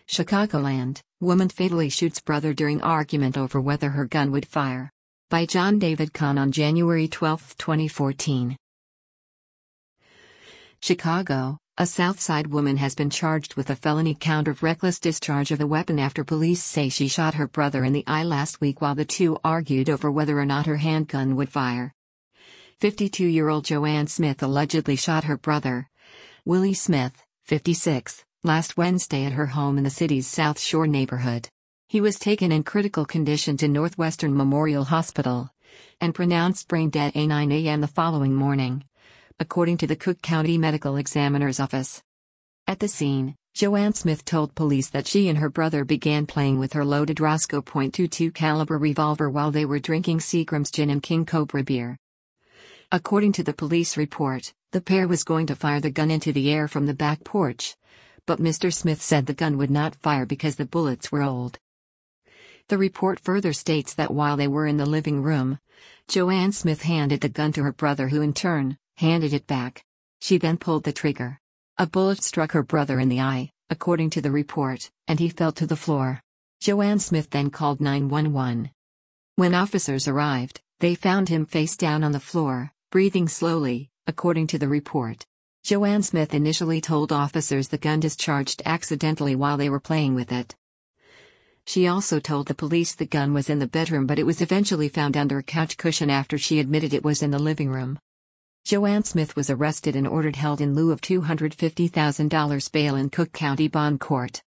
Chicagoland, woman fatally shoots brother during argument over whether her gun would fire. By John David Kahn on January 12, 2014. Chicago, a Southside woman has been charged with a felony count of reckless discharge of a weapon after police say she shot her brother in the eye last week while the two argued over whether or not her handgun would fire. 52-year-old Joanne Smith allegedly shot her brother, Willie Smith, 56, last Wednesday at her home in the city's South Shore neighborhood. He was taken in critical condition to Northwestern Memorial Hospital and pronounced brain dead at 9 a.m. the following morning, according to the Cook County Medical Examiner's Office. At the scene, Joanne Smith told police that she and her brother began playing with her loaded Roscoe .22 caliber revolver while they were drinking Seagram's Gin and King Cobra beer. According to the police report, the pair was going to fire the gun into the air from the back porch, but Mr. Smith said the gun would not fire because the bullets were old. The report further states that while they were in the living room, Joanne Smith handed the gun to her brother, who in turn handed it back. She then pulled the trigger. A bullet struck her brother in the eye, according to the report, and he fell to the floor. Joanne Smith then called 911. When officers arrived, they found him face down on the floor, breathing slowly, according to the report. Joanne Smith initially told officers the gun discharged accidentally while they were playing with it. She also told the police the gun was in the bedroom, but it was eventually found under a couch cushion after she admitted it was in the living room. Joanne Smith was arrested and ordered held in lieu of $250,000 bail in Cook County Bond Court.